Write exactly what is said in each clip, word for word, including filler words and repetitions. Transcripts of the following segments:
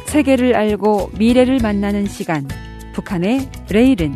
세계를 알고 미래를 만나는 시간, 북한의 레일은.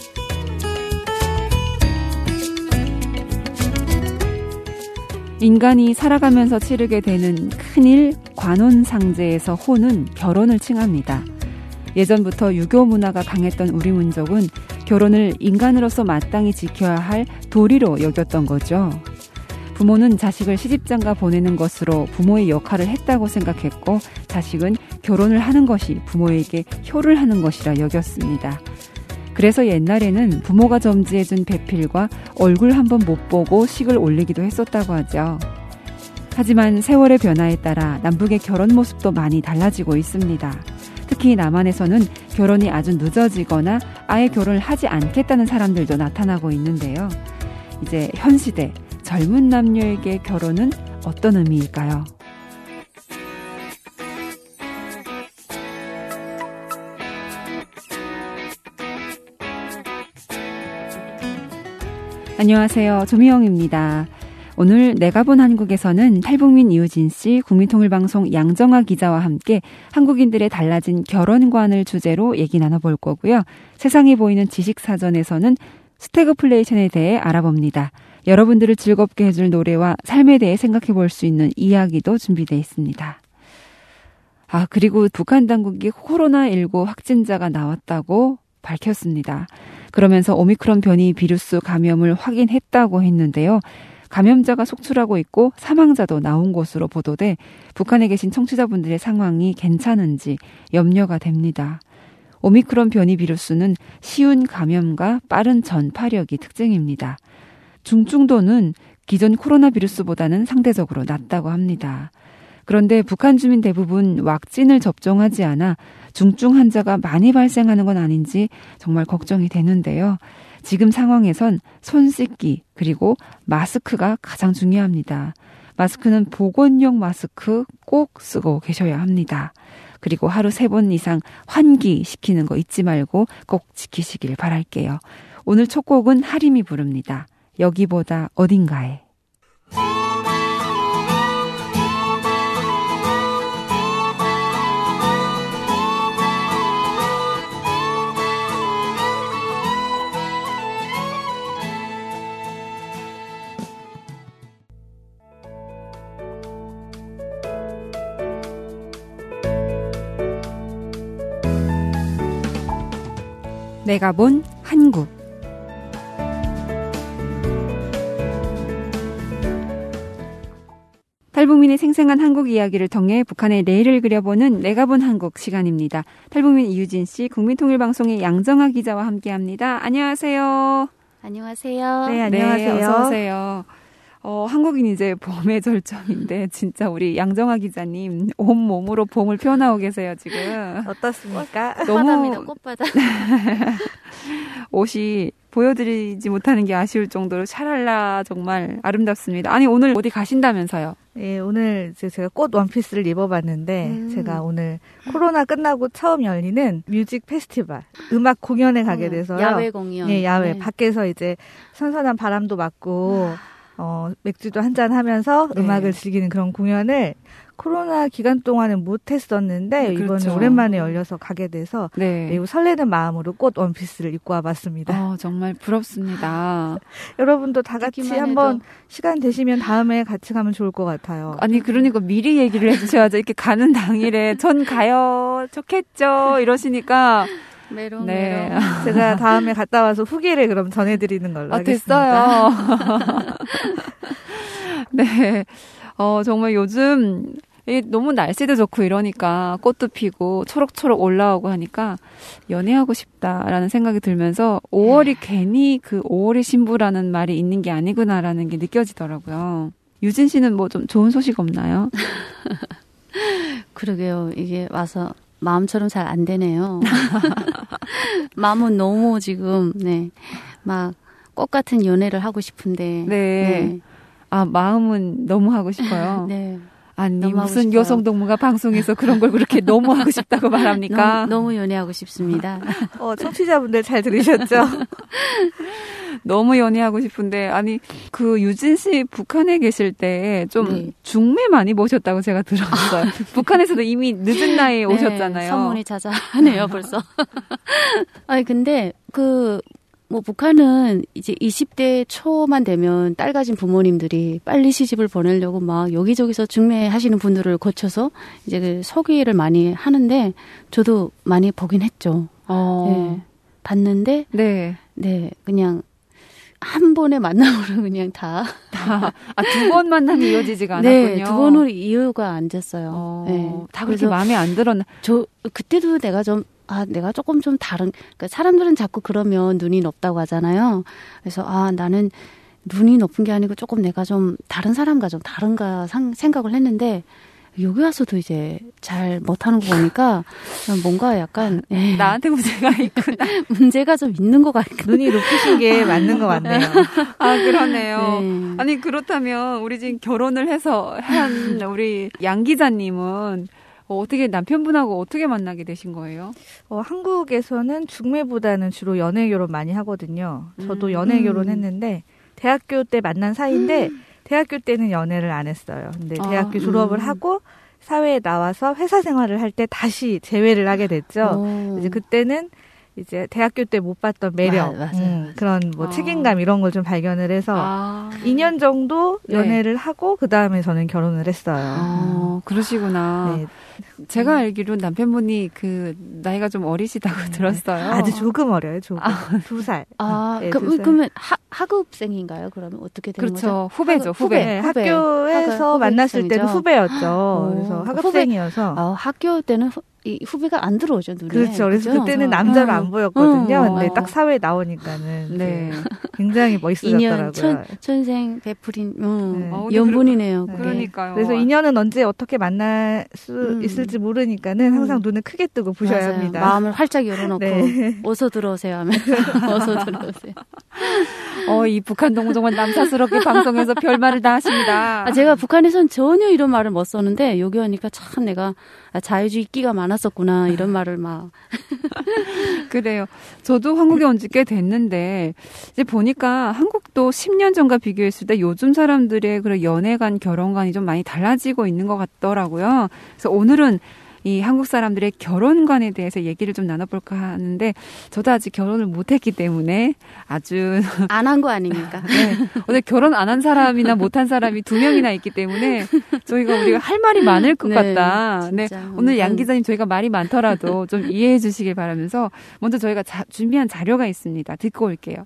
인간이 살아가면서 치르게 되는 큰일, 관혼상제에서 호는 결혼을 칭합니다. 예전부터 유교 문화가 강했던 우리 민족은 결혼을 인간으로서 마땅히 지켜야 할 도리로 여겼던 거죠. 부모는 자식을 시집장가 보내는 것으로 부모의 역할을 했다고 생각했고, 자식은 결혼을 하는 것이 부모에게 효를 하는 것이라 여겼습니다. 그래서 옛날에는 부모가 점지해준 배필과 얼굴 한번 못 보고 식을 올리기도 했었다고 하죠. 하지만 세월의 변화에 따라 남북의 결혼 모습도 많이 달라지고 있습니다. 특히 남한에서는 결혼이 아주 늦어지거나 아예 결혼을 하지 않겠다는 사람들도 나타나고 있는데요. 이제 현 시대 젊은 남녀에게 결혼은 어떤 의미일까요? 안녕하세요. 조미영입니다. 오늘 내가 본 한국에서는 탈북민 이우진 씨, 국민통일방송 양정아 기자와 함께 한국인들의 달라진 결혼관을 주제로 얘기 나눠볼 거고요. 세상이 보이는 지식사전에서는 스태그플레이션에 대해 알아봅니다. 여러분들을 즐겁게 해줄 노래와 삶에 대해 생각해 볼 수 있는 이야기도 준비되어 있습니다. 아, 그리고 북한 당국이 코로나십구 확진자가 나왔다고 밝혔습니다. 그러면서 오미크론 변이 비루스 감염을 확인했다고 했는데요. 감염자가 속출하고 있고 사망자도 나온 것으로 보도돼 북한에 계신 청취자분들의 상황이 괜찮은지 염려가 됩니다. 오미크론 변이 비루스는 쉬운 감염과 빠른 전파력이 특징입니다. 중증도는 기존 코로나 비루스보다는 상대적으로 낮다고 합니다. 그런데 북한 주민 대부분 왁신을 접종하지 않아 중증 환자가 많이 발생하는 건 아닌지 정말 걱정이 되는데요. 지금 상황에선 손 씻기 그리고 마스크가 가장 중요합니다. 마스크는 보건용 마스크 꼭 쓰고 계셔야 합니다. 그리고 하루 세 번 이상 환기시키는 거 잊지 말고 꼭 지키시길 바랄게요. 오늘 첫 곡은 하림이 부릅니다. 여기보다 어딘가에. 내가 본 한국. 탈북민의 생생한 한국 이야기를 통해 북한의 레일을 그려보는 내가 본 한국 시간입니다. 탈북민 이우진 씨, 국민통일방송의 양정아 기자와 함께합니다. 안녕하세요. 안녕하세요. 네, 안녕하세요. 네, 어서 오세요. 어, 한국인 이제 봄의 절정인데 진짜 우리 양정아 기자님 온 몸으로 봄을 펴나오고 계세요 지금. 어떻습니까? 너무 꽃바다. 옷이 보여드리지 못하는 게 아쉬울 정도로 샤랄라 정말 아름답습니다. 아니 오늘 어디 가신다면서요? 네, 오늘 이제 제가 꽃 원피스를 입어봤는데 음. 제가 오늘 코로나 끝나고 처음 열리는 뮤직 페스티벌, 음악 공연에 가게 돼서요. 야외 공연. 네, 야외. 네. 밖에서 이제 선선한 바람도 맞고 어, 맥주도 한잔 하면서 네. 음악을 즐기는 그런 공연을 코로나 기간 동안은 못 했었는데 네, 그렇죠. 이번에 오랜만에 열려서 가게 돼서 네. 매우 설레는 마음으로 꽃 원피스를 입고 와봤습니다. 어, 정말 부럽습니다. 여러분도 다 같이 한번 해도. 시간 되시면 다음에 같이 가면 좋을 것 같아요. 아니 그러니까 미리 얘기를 해주셔야죠. 이렇게 가는 당일에 전 가요. 좋겠죠. 이러시니까 메롱, 네. 메롱. 제가 다음에 갔다 와서 후기를 그럼 전해드리는 걸로 아, 하겠습니다. 됐어요. 네. 어, 정말 요즘 너무 날씨도 좋고 이러니까 꽃도 피고 초록초록 올라오고 하니까 연애하고 싶다라는 생각이 들면서 오월이 괜히 그 오월의 신부라는 말이 있는 게 아니구나라는 게 느껴지더라고요. 유진 씨는 뭐 좀 좋은 소식 없나요? 그러게요. 이게 와서 마음처럼 잘 안 되네요. 마음은 너무 지금 네 막 꽃 같은 연애를 하고 싶은데. 네. 네. 아 마음은 너무 하고 싶어요. 네. 아니 무슨 여성동무가 방송에서 그런 걸 그렇게 너무 하고 싶다고 말합니까? 너무, 너무 연애하고 싶습니다. 어, 청취자분들 잘 들으셨죠? 너무 연애하고 싶은데 아니 그 유진 씨 북한에 계실 때 좀 네. 중매 많이 보셨다고 제가 들었어요. 북한에서도 이미 늦은 나이에 네, 오셨잖아요. 선물이 자자하네요 벌써. 아니 근데 그 뭐 북한은 이제 이십 대 초만 되면 딸 가진 부모님들이 빨리 시집을 보내려고 막 여기저기서 중매하시는 분들을 거쳐서 이제 그 소개를 많이 하는데 저도 많이 보긴 했죠. 어. 네. 봤는데 네. 네, 그냥 한 번의 만남으로 그냥 다. 다. 아, 두 번 만남이 이어지지가 않았군요. 네, 두 번으로 이유가 안 됐어요. 어, 네. 다 그렇게 마음에 안 들었나? 저, 그때도 내가 좀, 아, 내가 조금 좀 다른, 그러니까 사람들은 자꾸 그러면 눈이 높다고 하잖아요. 그래서, 아, 나는 눈이 높은 게 아니고 조금 내가 좀 다른 사람과 좀 다른가 상, 생각을 했는데, 여기 와서도 이제 잘 못하는 거 보니까 뭔가 약간 에이, 나한테 문제가 있구나. 문제가 좀 있는 것 같고 눈이 높으신 게 맞는 것 같네요. 아 그러네요. 네. 아니 그렇다면 우리 지금 결혼을 해서 한 우리 양 기자님은 어, 어떻게 남편분하고 어떻게 만나게 되신 거예요? 어, 한국에서는 중매보다는 주로 연애 결혼 많이 하거든요. 저도 음. 연애 결혼했는데 대학교 때 만난 사이인데. 음. 대학교 때는 연애를 안 했어요. 근데 대학교 아, 졸업을 음. 하고 사회에 나와서 회사 생활을 할 때 다시 재회를 하게 됐죠. 오. 이제 그때는 이제 대학교 때 못 봤던 매력, 아, 음, 그런 뭐 아. 책임감 이런 걸 좀 발견을 해서 아. 이 년 정도 연애를 네. 하고 그 다음에 저는 결혼을 했어요. 아, 그러시구나. 네. 제가 알기로 남편분이 그 나이가 좀 어리시다고 네. 들었어요. 아주 조금 어려요. 조금. 아. 두 살. 아, 네, 그, 두 살. 그러면 하, 하급생인가요? 그러면 어떻게 되는 그렇죠. 거죠? 후배죠. 후배. 후배. 네, 후배. 학교에서 후배. 만났을 때도 후배였죠. 오. 그래서 하급생이어서. 후배. 아, 학교 때는 후, 이 후배가 안 들어오죠, 눈에. 그렇죠. 그래서 그렇죠? 그때는 남자로 어. 안 보였거든요. 어. 근데 딱 사회에 나오니까는 네. 굉장히 멋있어졌더라고요. 천, 천생 베풀인 음. 네. 연분이네요. 그러, 그러니까요. 그래서 인연은 언제 어떻게 만날 수 음. 있을지 모르니까는 항상 눈을 크게 뜨고 보셔야 맞아요. 합니다. 마음을 활짝 열어놓고 네. 어서 들어오세요 하면 어서 들어오세요. 어, 이 북한 동정은 남사스럽게 방송에서 별말을 다 하십니다. 아, 제가 북한에서는 전혀 이런 말을 못 썼는데 여기 오니까 참 내가 자유주의 끼가 많았었구나 이런 말을 막 그래요. 저도 한국에 온 지 꽤 됐는데 이제 보니까 한국도 십 년 전과 비교했을 때 요즘 사람들의 그런 연애관, 결혼관이 좀 많이 달라지고 있는 것 같더라고요. 그래서 오늘은 이 한국 사람들의 결혼관에 대해서 얘기를 좀 나눠볼까 하는데 저도 아직 결혼을 못했기 때문에 아주 안 한 거 아닙니까? 네. 오늘 결혼 안 한 사람이나 못한 사람이 두 명이나 있기 때문에 저희가 우리가 할 말이 많을 것 네, 같다. 네. 오늘 양 기자님 저희가 말이 많더라도 좀 이해해 주시길 바라면서 먼저 저희가 자, 준비한 자료가 있습니다. 듣고 올게요.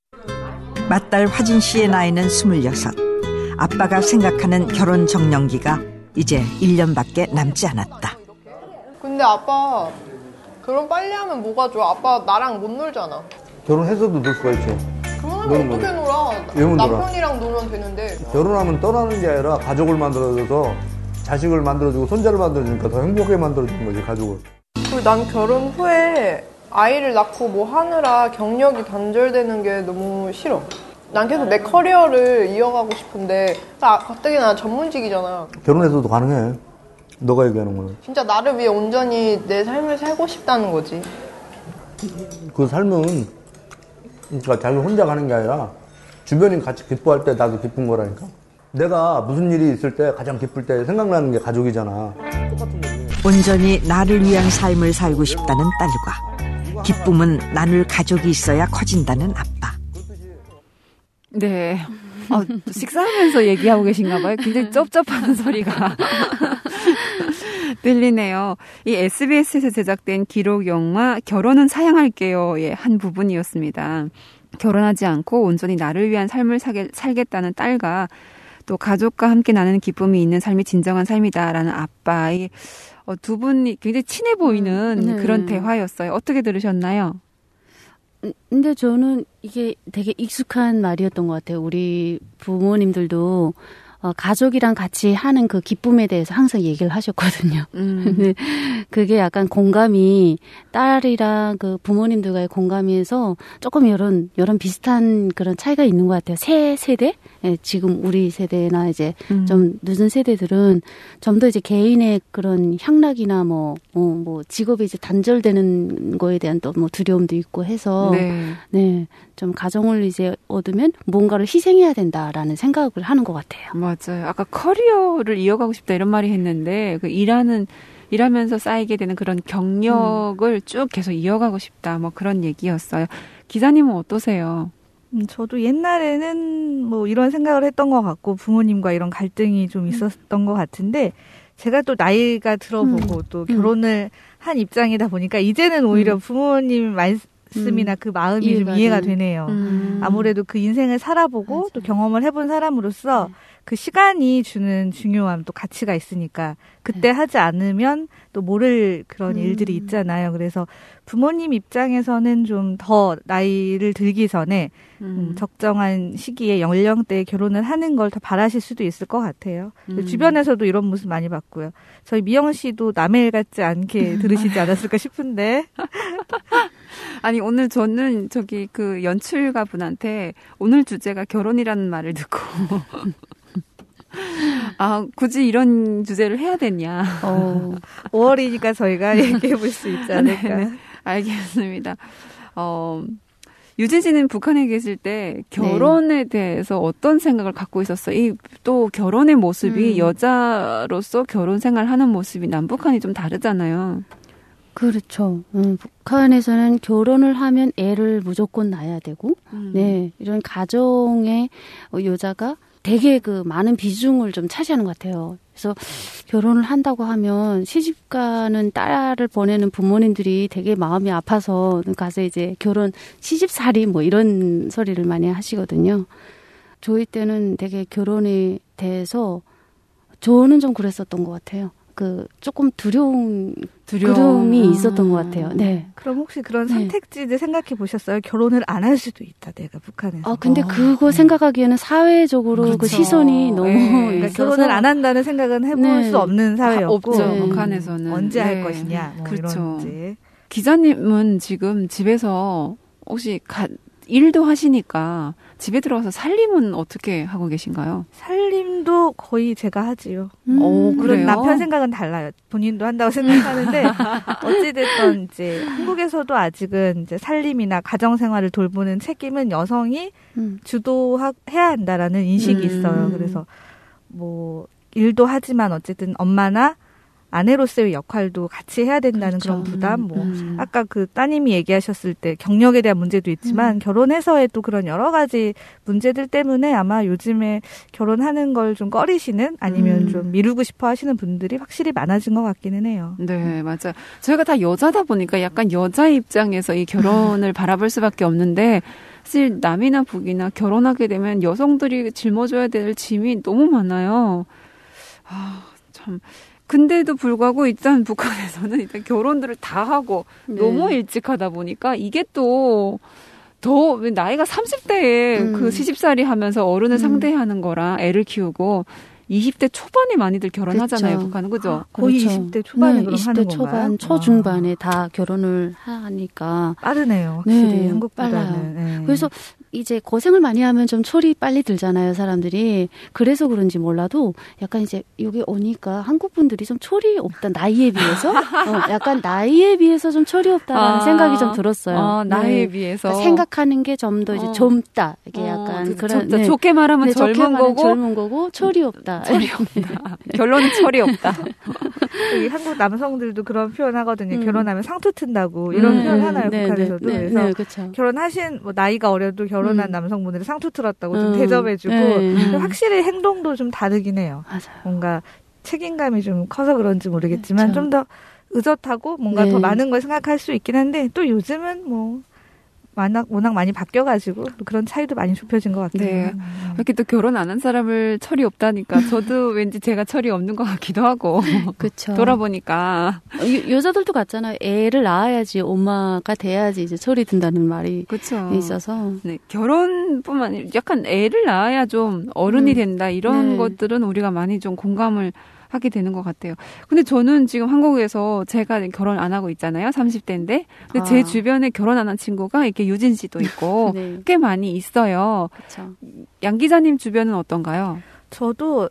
맏딸 화진 씨의 나이는 스물여섯. 아빠가 생각하는 결혼 정년기가 이제 일 년밖에 남지 않았다. 근데 아빠 결혼 빨리 하면 뭐가 좋아? 아빠 나랑 못 놀잖아. 결혼해서도 놀 수가 있죠. 그러면 어떻게 놀아? 남편이랑 놀면 되는데. 결혼하면 떠나는 게 아니라 가족을 만들어줘서 자식을 만들어주고 손자를 만들어주니까 더 행복하게 만들어주는 거지, 가족을. 그리고 난 결혼 후에 아이를 낳고 뭐 하느라 경력이 단절되는 게 너무 싫어. 난 계속 내 커리어를 이어가고 싶은데 아, 가뜩이나 난 전문직이잖아. 결혼해서도 가능해. 너가 얘기하는 거는. 진짜 나를 위해 온전히 내 삶을 살고 싶다는 거지. 그 삶은 그러니까 자기 혼자 가는 게 아니라 주변이 같이 기뻐할 때 나도 기쁜 거라니까. 내가 무슨 일이 있을 때 가장 기쁠 때 생각나는 게 가족이잖아. 똑같은 거지. 온전히 나를 위한 삶을 살고 싶다는 딸과 기쁨은 나눌 가족이 있어야 커진다는 아빠. 네. 어, 식사하면서 얘기하고 계신가 봐요. 굉장히 쩝쩝하는 소리가 들리네요. 이 에스비에스에서 제작된 기록 영화 결혼은 사양할게요의 한 부분이었습니다. 결혼하지 않고 온전히 나를 위한 삶을 살게, 살겠다는 딸과 또 가족과 함께 나누는 기쁨이 있는 삶이 진정한 삶이다라는 아빠의 어, 두 분이 굉장히 친해 보이는 네. 그런 대화였어요. 어떻게 들으셨나요? 근데 저는 이게 되게 익숙한 말이었던 것 같아요. 우리 부모님들도 어, 가족이랑 같이 하는 그 기쁨에 대해서 항상 얘기를 하셨거든요. 음. 그게 약간 공감이 딸이랑 그 부모님들과의 공감에서 조금 이런 이런 비슷한 그런 차이가 있는 것 같아요. 새 세대, 예, 지금 우리 세대나 이제 음. 좀 늦은 세대들은 좀 더 이제 개인의 그런 향락이나 뭐, 어, 뭐 직업이 이제 단절되는 거에 대한 또 뭐 두려움도 있고 해서 네. 네, 좀 가정을 이제 얻으면 뭔가를 희생해야 된다라는 생각을 하는 것 같아요. 맞아요. 아까 커리어를 이어가고 싶다 이런 말이 했는데 그 일하는 일하면서 쌓이게 되는 그런 경력을 음. 쭉 계속 이어가고 싶다 뭐 그런 얘기였어요. 기자님은 어떠세요? 음, 저도 옛날에는 뭐 이런 생각을 했던 것 같고 부모님과 이런 갈등이 좀 있었던 것 같은데 제가 또 나이가 들어보고 음. 또 결혼을 음. 한 입장이다 보니까 이제는 오히려 음. 부모님 말씀이나 음. 그 마음이 이해가 좀 이해가 되네요. 음. 아무래도 그 인생을 살아보고 맞아요. 또 경험을 해본 사람으로서 네. 그 시간이 주는 중요함 또 가치가 있으니까 그때 네. 하지 않으면 또 모를 그런 음. 일들이 있잖아요. 그래서 부모님 입장에서는 좀 더 나이를 들기 전에 음. 음, 적정한 시기에 연령대에 결혼을 하는 걸 더 바라실 수도 있을 것 같아요. 음. 주변에서도 이런 모습 많이 봤고요. 저희 미영 씨도 남의 일 같지 않게 들으시지 않았을까 싶은데. 아니 오늘 저는 저기 그 연출가 분한테 오늘 주제가 결혼이라는 말을 듣고 아, 굳이 이런 주제를 해야 되냐. 어, 오월이니까 저희가 얘기해 볼 수 있지 않을까. 네, 네. 알겠습니다. 어, 유진 씨는 북한에 계실 때 결혼에 네. 대해서 어떤 생각을 갖고 있었어요? 이 또 결혼의 모습이 음. 여자로서 결혼 생활하는 모습이 남북한이 좀 다르잖아요. 그렇죠. 음, 북한에서는 결혼을 하면 애를 무조건 낳아야 되고, 음. 네, 이런 가정의 여자가 되게 그 많은 비중을 좀 차지하는 것 같아요. 그래서 결혼을 한다고 하면 시집가는 딸을 보내는 부모님들이 되게 마음이 아파서 가서 이제 결혼 시집살이 뭐 이런 소리를 많이 하시거든요. 저희 때는 되게 결혼에 대해서 저는 좀 그랬었던 것 같아요. 그 조금 두려운 두려움이 아. 있었던 것 같아요. 네. 그럼 혹시 그런 선택지를 네. 생각해 보셨어요? 결혼을 안 할 수도 있다, 내가 북한에서. 아 근데 어. 그거 생각하기에는 사회적으로 그렇죠. 그 시선이 너무 네. 그러니까 결혼을 안 한다는 생각은 해볼 네. 수 없는 사회였고 없죠. 네. 북한에서는 언제 네. 할 것이냐, 뭐 그렇죠. 이런 문제. 기자님은 지금 집에서 혹시 가, 일도 하시니까 집에 들어가서 살림은 어떻게 하고 계신가요? 살림도 거의 제가 하지요. 음, 오, 그래요? 남편 생각은 달라요. 본인도 한다고 생각하는데 어찌됐든 이제 한국에서도 아직은 이제 살림이나 가정 생활을 돌보는 책임은 여성이 음. 주도해야 한다라는 인식이 음. 있어요. 그래서 뭐 일도 하지만 어쨌든 엄마나 아내로서의 역할도 같이 해야 된다는 그렇죠. 그런 부담, 뭐, 음. 아까 그 따님이 얘기하셨을 때 경력에 대한 문제도 있지만 음. 결혼해서의 또 그런 여러 가지 문제들 때문에 아마 요즘에 결혼하는 걸 좀 꺼리시는 아니면 음. 좀 미루고 싶어 하시는 분들이 확실히 많아진 것 같기는 해요. 네, 맞아요. 저희가 다 여자다 보니까 약간 여자 입장에서 이 결혼을 바라볼 수밖에 없는데 사실 남이나 북이나 결혼하게 되면 여성들이 짊어져야 될 짐이 너무 많아요. 아, 참. 근데도 불구하고 일단 북한에서는 일단 결혼들을 다 하고 네. 너무 일찍 하다 보니까 이게 또 더 나이가 삼십 대에 음. 그 시집살이 하면서 어른을 음. 상대하는 거랑 애를 키우고 이십 대 초반에 많이들 결혼하잖아요. 그렇죠. 북한은 그죠? 거의 그렇죠. 이십 대 초반에 네, 이십 대 하는 초반, 건가요? 초중반에 아. 다 결혼을 하니까 빠르네요. 확실히 네, 한국보다는. 네. 그래서 이제 고생을 많이 하면 좀 철이 빨리 들잖아요, 사람들이. 그래서 그런지 몰라도 약간 이제 여기 오니까 한국 분들이 좀 철이 없다, 나이에 비해서. 어, 약간 나이에 비해서 좀 철이 없다라는 아, 생각이 좀 들었어요. 아, 나이에 네. 비해서. 그러니까 생각하는 게 좀 더 이제 어. 젊다. 이게 어, 약간 그런. 네. 좋게 말하면 네, 젊은 좋게 거고. 젊은 거고, 철이 없다. 철이 없다. 결론은 철이 없다. 여기 한국 남성들도 그런 표현 하거든요. 음. 결혼하면 상투 튼다고. 이런 음. 표현 하나요, 네, 북한에서도. 네, 그래서 네, 그렇죠. 결혼하신, 뭐 나이가 어려도 결혼한 음. 남성분들이 상투 틀었다고 좀 음. 대접해주고 네. 확실히 행동도 좀 다르긴 해요. 맞아요. 뭔가 책임감이 좀 커서 그런지 모르겠지만 그렇죠. 좀 더 의젓하고 뭔가 네. 더 많은 걸 생각할 수 있긴 한데 또 요즘은 뭐 워낙, 워낙 많이 바뀌어가지고 그런 차이도 많이 좁혀진 것 같아요. 네. 음. 이렇게 또 결혼 안 한 사람을 철이 없다니까 저도 왠지 제가 철이 없는 것 같기도 하고. 그렇죠. 돌아보니까 여, 여자들도 같잖아요. 애를 낳아야지 엄마가 돼야지 이제 철이 든다는 말이 그쵸. 있어서. 네. 결혼뿐만 아니라 약간 애를 낳아야 좀 어른이 음. 된다 이런 네. 것들은 우리가 많이 좀 공감을 하게 되는 것 같아요. 근데 저는 지금 한국에서 제가 결혼 안 하고 있잖아요. 삼십 대인데. 근데 아. 제 주변에 결혼 안 한 친구가 이렇게 유진 씨도 있고 네. 꽤 많이 있어요. 그렇죠. 양 기자님 주변은 어떤가요? 저도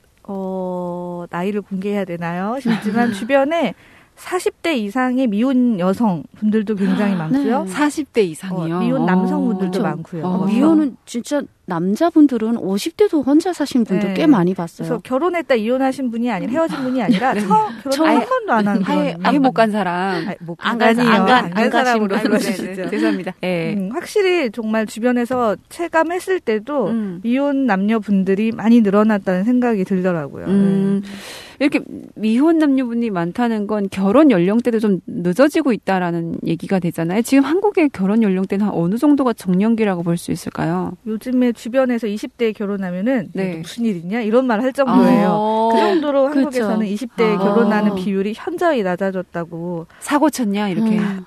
어, 나이를 공개해야 되나요? 싶지만 주변에 사십 대 이상의 미혼 여성 분들도 굉장히 많고요. 네. 사십 대 이상이요? 어, 미혼 남성분들도 어. 많고요. 어. 미혼은 진짜 남자분들은 오십 대도 혼자 사신 분들 네. 꽤 많이 봤어요. 그래서 결혼했다 이혼하신 분이 아니라 헤어진 분이 아니라 처음 결혼 한 번도 안 한 아예, 그런 아예 못 간 사람. 아니, 못 안 간 간- 사람이요. 안 간- 안 안 간 사람으로 가신 분. 불러주시죠. 죄송합니다. 예. 음, 확실히 정말 주변에서 체감했을 때도 음. 미혼 남녀분들이 많이 늘어났다는 생각이 들더라고요. 음, 이렇게 미혼 남녀분이 많다는 건 결혼 연령대도 좀 늦어지고 있다라는 얘기가 되잖아요. 지금 한국의 결혼 연령대는 한 어느 정도가 정년기라고 볼 수 있을까요? 요즘에 주변에서 이십 대에 결혼하면 네. 무슨 일 있냐 이런 말 할 정도예요. 아, 그 정도로 그렇죠. 한국에서는 이십 대에 아. 결혼하는 비율이 현저히 낮아졌다고. 사고 쳤냐 이렇게. 음.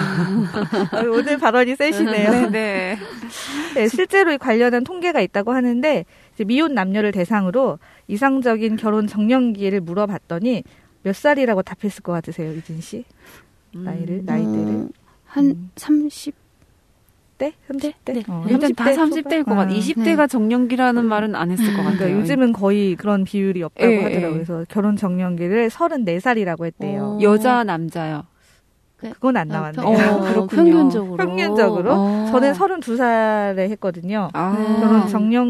어, 오늘 발언이 세시네요. 네, 네. 네, 실제로 이 관련한 통계가 있다고 하는데 이제 미혼 남녀를 대상으로 이상적인 결혼 정년기를 물어봤더니 몇 살이라고 답했을 것 같으세요, 유진 씨? 나이를 나이대를 음, 한 음. 삼십 대 삼십 대? 네. 어, 일단 다 삼십 대일 것 초반? 같아요. 아. 이십 대가 정년기라는 말은 안 했을 것 같아요. 그러니까 요즘은 거의 그런 비율이 없다고 예, 하더라고요. 예. 그래서 결혼 정년기를 서른네 살이라고 했대요. 어. 여자, 남자요. 그건 안 아, 나왔네요. 평- 어, 어, 그렇군요. 평균적으로. 평균적으로? 어. 저는 서른두 살에 했거든요. 아, 네. 결혼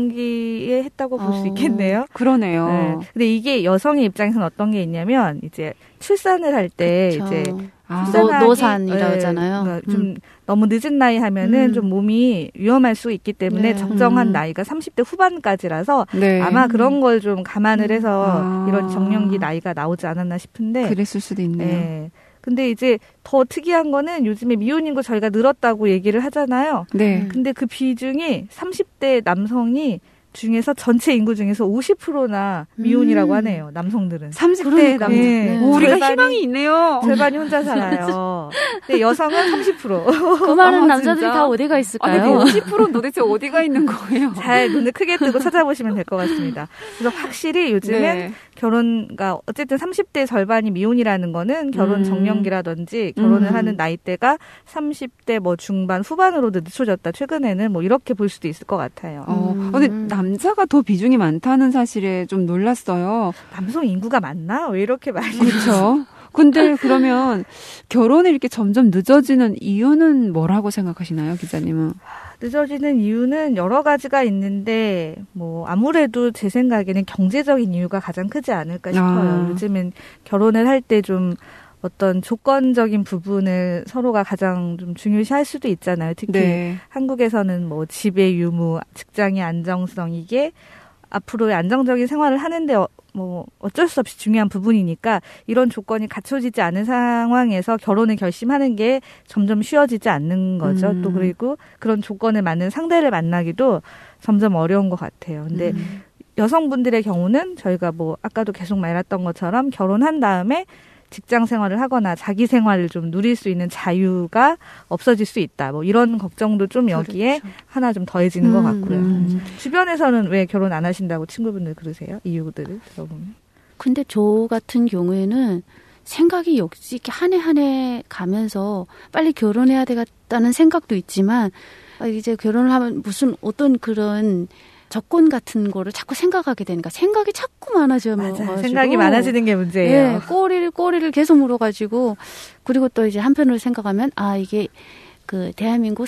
정년기에 했다고 볼 수 어. 있겠네요. 그러네요. 네. 근데 이게 여성의 입장에서는 어떤 게 있냐면 이제 출산을 할 때 그쵸. 이제 아, 노- 출산하기- 노산이라고 네, 하잖아요. 그러니까 좀 음. 너무 늦은 나이 하면은 음. 좀 몸이 위험할 수 있기 때문에 네. 적정한 음. 나이가 삼십 대 후반까지라서 네. 아마 그런 걸 좀 감안을 해서 아. 이런 정년기 나이가 나오지 않았나 싶은데. 그랬을 수도 있네요. 네. 근데 이제 더 특이한 거는 요즘에 미혼 인구 저희가 늘었다고 얘기를 하잖아요. 네. 근데 그 비중이 삼십 대 남성이 중에서 전체 인구 중에서 오십 퍼센트나 미혼이라고 음. 하네요. 남성들은. 삼십 대 그러니까. 남자. 네. 오, 우리가 절반이- 희망이 있네요. 절반이 혼자 살아요. 근데 여성은 삼십 퍼센트. 그 많은 아, 남자들이 진짜? 다 어디가 아니, 있을까요? 그 오십 퍼센트는 도대체 어디가 있는 거예요? 잘 눈을 크게 뜨고 찾아보시면 될 것 같습니다. 그래서 확실히 요즘엔 네. 결혼, 그러니까 어쨌든 삼십 대 절반이 미혼이라는 거는 결혼 음. 정년기라든지 결혼을 음. 하는 나이대가 삼십 대 뭐 중반 후반으로 늦춰졌다. 최근에는 뭐 이렇게 볼 수도 있을 것 같아요. 어, 음. 근데 남자가 더 비중이 많다는 사실에 좀 놀랐어요. 남성 인구가 많나? 왜 이렇게 많이? 그렇죠. 근데 그러면 결혼이 이렇게 점점 늦어지는 이유는 뭐라고 생각하시나요, 기자님은? 늦어지는 이유는 여러 가지가 있는데 뭐 아무래도 제 생각에는 경제적인 이유가 가장 크지 않을까 싶어요. 아. 요즘은 결혼을 할 때 좀 어떤 조건적인 부분을 서로가 가장 좀 중요시할 수도 있잖아요. 특히 네. 한국에서는 뭐 집의 유무, 직장의 안정성 이게 앞으로의 안정적인 생활을 하는데 어, 뭐 어쩔 수 없이 중요한 부분이니까 이런 조건이 갖춰지지 않은 상황에서 결혼을 결심하는 게 점점 쉬워지지 않는 거죠. 음. 또 그리고 그런 조건에 맞는 상대를 만나기도 점점 어려운 것 같아요. 근데 음. 여성분들의 경우는 저희가 뭐 아까도 계속 말했던 것처럼 결혼한 다음에 직장 생활을 하거나 자기 생활을 좀 누릴 수 있는 자유가 없어질 수 있다. 뭐 이런 걱정도 좀 여기에 그렇죠. 하나 좀 더해지는 것 음, 같고요. 음. 주변에서는 왜 결혼 안 하신다고 친구분들 그러세요? 이유들을 들어보면. 근데 저 같은 경우에는 생각이 역시 이렇게 한 해 한 해 가면서 빨리 결혼해야 되겠다는 생각도 있지만 아, 이제 결혼을 하면 무슨 어떤 그런 조건 같은 거를 자꾸 생각하게 되니까 생각이 자꾸 많아져요. 맞아요. 생각이 많아지는 게 문제예요. 예, 꼬리를 꼬리를 계속 물어가지고 그리고 또 이제 한편으로 생각하면 아 이게 그 대한민국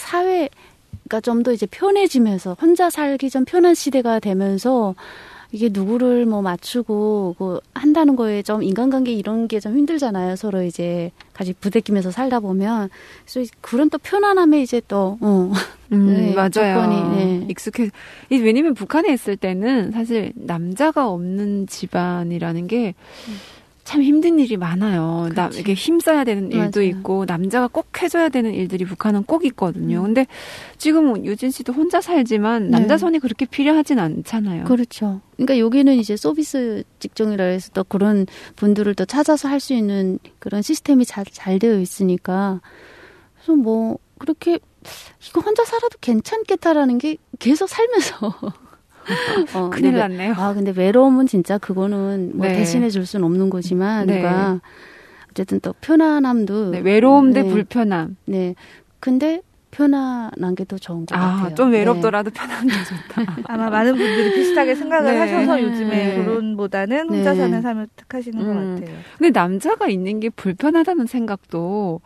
사회가 좀 더 이제 편해지면서 혼자 살기 좀 편한 시대가 되면서 이게 누구를 뭐 맞추고 그 한다는 거에 좀 인간관계 이런 게 좀 힘들잖아요. 서로 이제 같이 부대끼면서 살다 보면 그래서 그런 또 편안함에 이제 또 어. 음, 네, 맞아요. 조건이, 네. 익숙해. 이 왜냐면 북한에 있을 때는 사실 남자가 없는 집안이라는 게 참 힘든 일이 많아요. 나 그렇지. 이게 힘써야 되는 일도 맞아요. 있고 남자가 꼭 해줘야 되는 일들이 북한은 꼭 있거든요. 음. 근데 지금 유진 씨도 혼자 살지만 남자 네. 손이 그렇게 필요하진 않잖아요. 그렇죠. 그러니까 여기는 이제 서비스 직종이라 해서 또 그런 분들을 또 찾아서 할 수 있는 그런 시스템이 잘, 잘 되어 있으니까 그래서 뭐 그렇게 이거 혼자 살아도 괜찮겠다라는 게 계속 살면서 어, 큰일 네, 났네요. 아 근데 외로움은 진짜 그거는 뭐 네. 대신해 줄 수는 없는 거지만 네. 누가 어쨌든 또 편안함도 네, 외로움 대 네. 불편함. 네. 근데 편안한 게 더 좋은 것 아, 같아요. 좀 외롭더라도 네. 편한 게 좋다. 아마 많은 분들이 비슷하게 생각을 네. 하셔서 요즘에 네. 결혼보다는 혼자 네. 사는 삶을 택하시는 음. 것 같아요. 근데 남자가 있는 게 불편하다는 생각도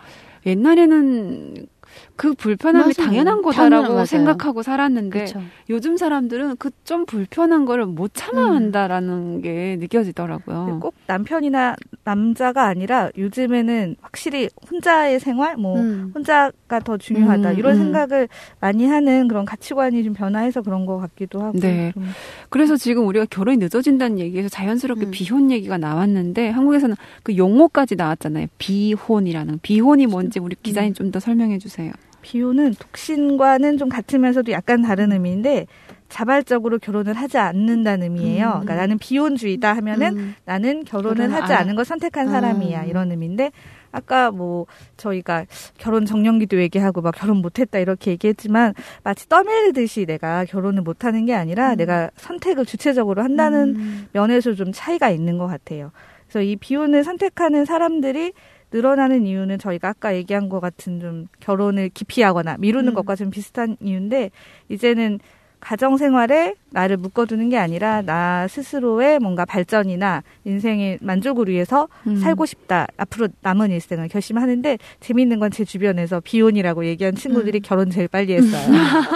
옛날에는 그 불편함이 맞아요. 당연한 거다라고 당연한, 생각하고 살았는데 그렇죠. 요즘 사람들은 그 좀 불편한 거를 못 참아 음. 한다라는 게 느껴지더라고요. 꼭 남편이나 남자가 아니라 요즘에는 확실히 혼자의 생활, 뭐 음. 혼자가 더 중요하다 음, 이런 음. 생각을 많이 하는 그런 가치관이 좀 변화해서 그런 것 같기도 하고. 네. 좀. 그래서 지금 우리가 결혼이 늦어진다는 얘기에서 자연스럽게 음. 비혼 얘기가 나왔는데 한국에서는 그 용어까지 나왔잖아요. 비혼이라는. 비혼이 뭔지 우리 기자님 좀 더 설명해 주세요. 비혼은 독신과는 좀 같으면서도 약간 다른 의미인데 자발적으로 결혼을 하지 않는다는 의미예요. 음. 그러니까 나는 비혼주의다 하면은 음. 나는 결혼을 결혼 하지 안- 않은 걸 선택한 아. 사람이야 이런 의미인데 아까 뭐 저희가 결혼 정년기도 얘기하고 막 결혼 못했다 이렇게 얘기했지만 마치 떠밀듯이 내가 결혼을 못하는 게 아니라 음. 내가 선택을 주체적으로 한다는 음. 면에서 좀 차이가 있는 것 같아요. 그래서 이 비혼을 선택하는 사람들이 늘어나는 이유는 저희가 아까 얘기한 것 같은 좀 결혼을 기피하거나 미루는 음. 것과 좀 비슷한 이유인데 이제는 가정생활에 나를 묶어두는 게 아니라 나 스스로의 뭔가 발전이나 인생의 만족을 위해서 음. 살고 싶다. 앞으로 남은 일생을 결심하는데 재미있는 건 제 주변에서 비혼이라고 얘기한 친구들이 음. 결혼 제일 빨리 했어요.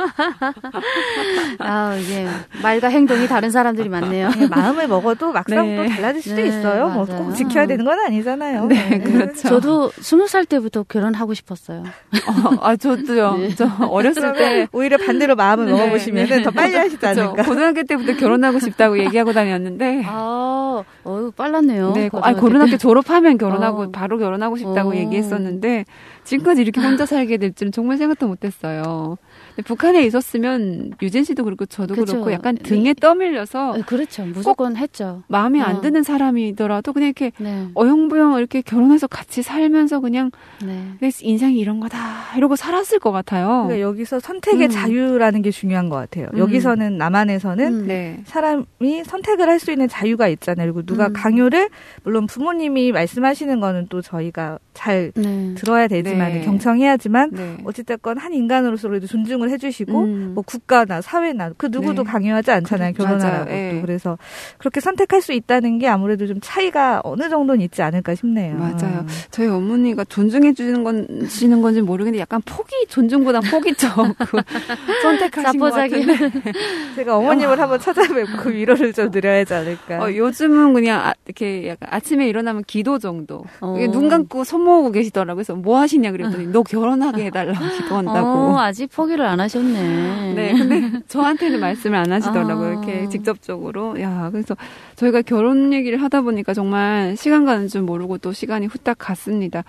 아, 이게 말과 행동이 다른 사람들이 많네요. 그냥 마음을 먹어도 막상 네. 또 달라질 수도 네, 있어요. 뭐 맞아요. 꼭 지켜야 되는 건 아니잖아요. 네, 그렇죠. 저도 스무 살 때부터 결혼하고 싶었어요. 어, 아, 저도요. 네. 저 어렸을 때 오히려 반대로 마음을 네, 먹어보시면 네. 더 빨리 하시지 그렇죠. 않을까. 고등학교 때부터 결혼하고 싶다고 얘기하고 다녔는데 아, 어, 빨랐네요. 네, 아니, 고등학교 졸업하면 결혼하고 어. 바로 결혼하고 싶다고 어. 얘기했었는데 지금까지 이렇게 혼자 살게 될 줄은 정말 생각도 못했어요. 근데 북한에 있었으면 유진 씨도 그렇고 저도 그쵸. 그렇고 약간 등에 떠밀려서 네, 그렇죠. 무조건 했죠. 마음에 안 어. 드는 사람이더라도 그냥 이렇게 네. 어영부영 이렇게 결혼해서 같이 살면서 그냥 네. 내 인생이 이런 거다 이러고 살았을 것 같아요. 그러니까 여기서 선택의 음. 자유라는 게 중요한 것 같아요. 음. 여기서는 남한에서는 음. 네. 사람이 선택을 할 수 있는 자유가 있잖아요. 그리고 누가 음. 강요를 물론 부모님이 말씀하시는 거는 또 저희가 잘 네. 들어야 되지만 네. 경청해야지만 네. 어찌됐건 한 인간으로서 그래도 존중을 해주시고 음. 뭐 국가나 사회나 그 누구도 네. 강요하지 않잖아요. 그래, 결혼하라고. 맞아요. 예. 또 그래서 그렇게 선택할 수 있다는 게 아무래도 좀 차이가 어느 정도는 있지 않을까 싶네요. 맞아요. 음. 저희 어머니가 존중해 주는 건, 시는 건지 모르겠는데 약간 포기, 존중보다 포기 쪽 그 선택하신 것 사포자기. 같은데. 제가 어머님을 한번 찾아뵙고 위로를 좀 드려야 하지 않을까. 어, 요즘은 그냥 아, 이렇게 약간 아침에 일어나면 기도 정도. 어. 이게 눈 감고 손 모으고 계시더라고요. 그래서 뭐 하시냐 그랬더니 너 결혼하게 해달라고 기도한다고. 어, 아직 포기를 안 하셨네. 네, 근데 저한테는 말씀을 안 하시더라고요. 아. 이렇게 직접적으로. 야, 그래서 저희가 결혼 얘기를 하다 보니까 정말 시간 가는 줄 모르고 또 시간이 후딱 갔습니다.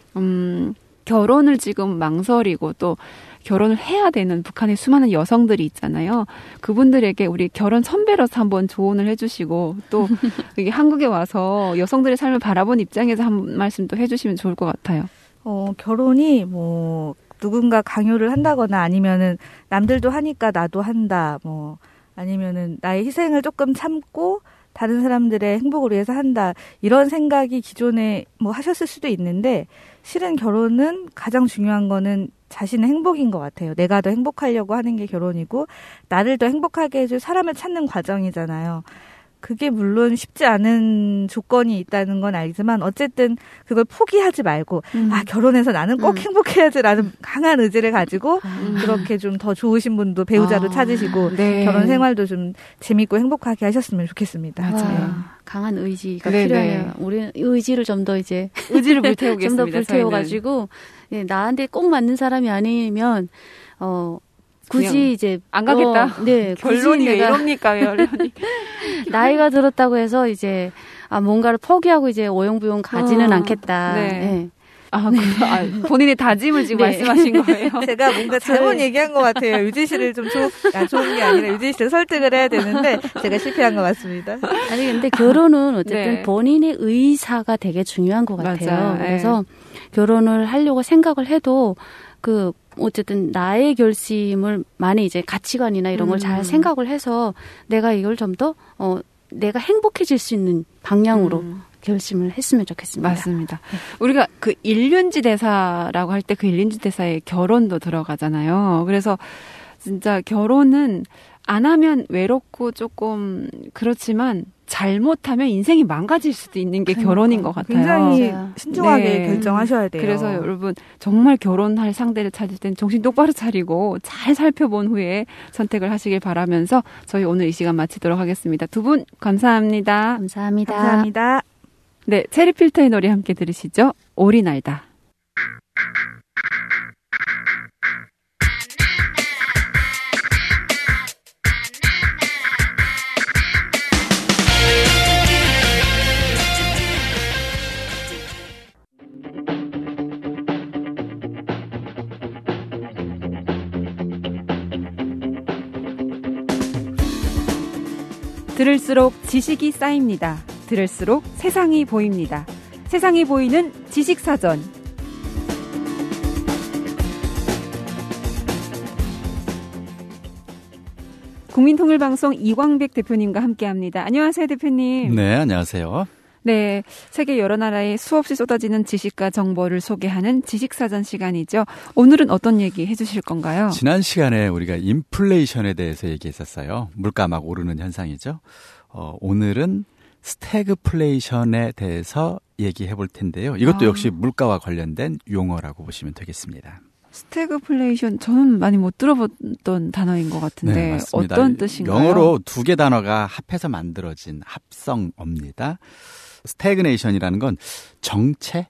음, 결혼을 지금 망설이고 또 결혼을 해야 되는 북한의 수많은 여성들이 있잖아요. 그분들에게 우리 결혼 선배로서 한번 조언을 해주시고 또 이게 한국에 와서 여성들의 삶을 바라본 입장에서 한 말씀 또 해주시면 좋을 것 같아요. 어, 결혼이 뭐 누군가 강요를 한다거나 아니면은 남들도 하니까 나도 한다. 뭐 아니면은 나의 희생을 조금 참고 다른 사람들의 행복을 위해서 한다. 이런 생각이 기존에 뭐 하셨을 수도 있는데 실은 결혼은 가장 중요한 거는 자신의 행복인 것 같아요. 내가 더 행복하려고 하는 게 결혼이고 나를 더 행복하게 해줄 사람을 찾는 과정이잖아요. 그게 물론 쉽지 않은 조건이 있다는 건 알지만 어쨌든 그걸 포기하지 말고 음. 아 결혼해서 나는 꼭 음. 행복해야지라는 강한 의지를 가지고 음. 그렇게 좀 더 좋으신 분도 배우자도 아, 찾으시고 네. 결혼 생활도 좀 재밌고 행복하게 하셨으면 좋겠습니다. 맞아요. 와, 강한 의지가 네, 필요해요. 네. 우리 의지를 좀 더 이제 의지를 좀 더 불태우겠습니다. 불태워가지고 예, 나한테 꼭 맞는 사람이 아니면 어 굳이 그냥 이제 안 가겠다. 어, 네, 굳이 결론이 왜 내가 이럽니까? 결론이. 나이가 들었다고 해서 이제 아, 뭔가를 포기하고 이제 오용부용 가지는 어, 않겠다. 네. 네. 아, 그, 아, 본인의 다짐을 지금 네. 말씀하신 거예요? 제가 뭔가 잘못 얘기한 것 같아요. 유진 씨를 좀 좋, 아, 좋은 게 아니라 유진 씨를 설득을 해야 되는데 제가 실패한 것 같습니다. 아니 근데 결혼은 어쨌든 네. 본인의 의사가 되게 중요한 것 같아요. 맞아요. 그래서 결혼을 하려고 생각을 해도 그 어쨌든 나의 결심을 많이 이제 가치관이나 이런 걸 잘 음. 생각을 해서 내가 이걸 좀 더 어, 내가 행복해질 수 있는 방향으로 음. 결심을 했으면 좋겠습니다. 맞습니다. 우리가 그 일륜지 대사라고 할 때 그 일륜지 대사에 결혼도 들어가잖아요. 그래서 진짜 결혼은 안 하면 외롭고 조금 그렇지만 잘못하면 인생이 망가질 수도 있는 게 그러니까, 결혼인 것 같아요. 굉장히 맞아요. 신중하게 네. 결정하셔야 돼요. 그래서 여러분 정말 결혼할 상대를 찾을 땐 정신 똑바로 차리고 잘 살펴본 후에 선택을 하시길 바라면서 저희 오늘 이 시간 마치도록 하겠습니다. 두 분 감사합니다. 감사합니다. 감사합니다. 네, 체리필터의 노래 함께 들으시죠. 올이 날다. 들을수록 지식이 쌓입니다. 들을수록 세상이 보입니다. 세상이 보이는 지식사전. 국민통일방송 이광백 대표님과 함께합니다. 안녕하세요, 대표님. 네, 안녕하세요. 네, 세계 여러 나라에 수없이 쏟아지는 지식과 정보를 소개하는 지식사전 시간이죠. 오늘은 어떤 얘기 해주실 건가요? 지난 시간에 우리가 인플레이션에 대해서 얘기했었어요. 물가 막 오르는 현상이죠. 어, 오늘은 스태그플레이션에 대해서 얘기해 볼 텐데요. 이것도 아. 역시 물가와 관련된 용어라고 보시면 되겠습니다. 스태그플레이션, 저는 많이 못 들어봤던 단어인 것 같은데 네, 맞습니다. 어떤 뜻인가요? 영어로 두 개 단어가 합해서 만들어진 합성어입니다. 스태그네이션이라는 건 정체,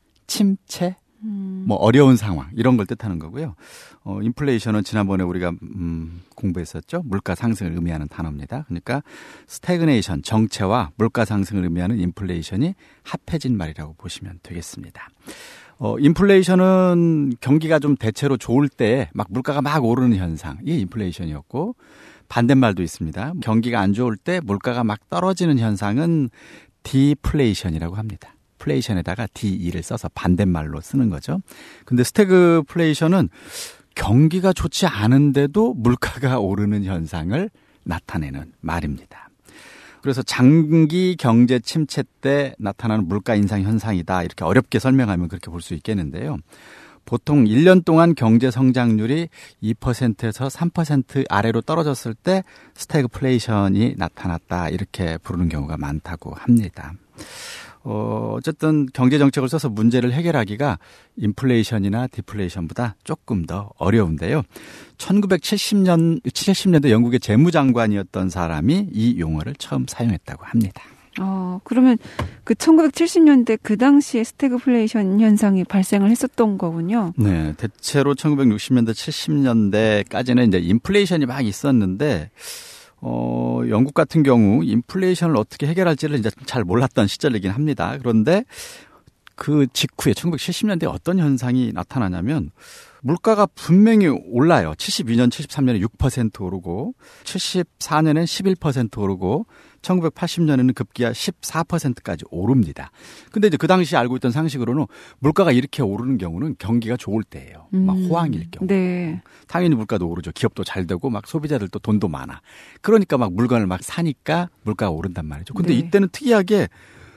침체, 음. 뭐 어려운 상황 이런 걸 뜻하는 거고요. 어, 인플레이션은 지난번에 우리가 음, 공부했었죠. 물가 상승을 의미하는 단어입니다. 그러니까 스태그네이션 정체와 물가 상승을 의미하는 인플레이션이 합해진 말이라고 보시면 되겠습니다. 어, 인플레이션은 경기가 좀 대체로 좋을 때 막 물가가 막 오르는 현상, 이게 인플레이션이었고, 반대말도 있습니다. 경기가 안 좋을 때 물가가 막 떨어지는 현상은 디플레이션이라고 합니다. 플레이션에다가 디이를 써서 반대말로 쓰는 거죠. 근데 스태그플레이션은 경기가 좋지 않은데도 물가가 오르는 현상을 나타내는 말입니다. 그래서 장기 경제 침체 때 나타나는 물가 인상 현상이다. 이렇게 어렵게 설명하면 그렇게 볼 수 있겠는데요. 보통 일 년 동안 경제 성장률이 이 퍼센트에서 삼 퍼센트 아래로 떨어졌을 때 스태그플레이션이 나타났다. 이렇게 부르는 경우가 많다고 합니다. 어, 어쨌든 경제 정책을 써서 문제를 해결하기가 인플레이션이나 디플레이션보다 조금 더 어려운데요. 천구백칠십 년, 칠십 년대 영국의 재무장관이었던 사람이 이 용어를 처음 사용했다고 합니다. 어, 그러면 그 천구백칠십 년대 그 당시에 스태그플레이션 현상이 발생을 했었던 거군요. 네, 대체로 천구백육십 년대, 칠십 년대까지는 이제 인플레이션이 막 있었는데, 어, 영국 같은 경우 인플레이션을 어떻게 해결할지를 이제 잘 몰랐던 시절이긴 합니다. 그런데 그 직후에 천구백칠십 년대에 어떤 현상이 나타나냐면 물가가 분명히 올라요. 칠십이 년, 칠십삼 년에 육 퍼센트 오르고 칠십사 년엔 십일 퍼센트 오르고 천구백팔십 년에는 급기야 십사 퍼센트까지 오릅니다. 근데 이제 그 당시 알고 있던 상식으로는 물가가 이렇게 오르는 경우는 경기가 좋을 때예요. 막 호황일 경우. 네. 당연히 물가도 오르죠. 기업도 잘 되고 막 소비자들도 돈도 많아. 그러니까 막 물건을 막 사니까 물가가 오른단 말이죠. 근데 네. 이때는 특이하게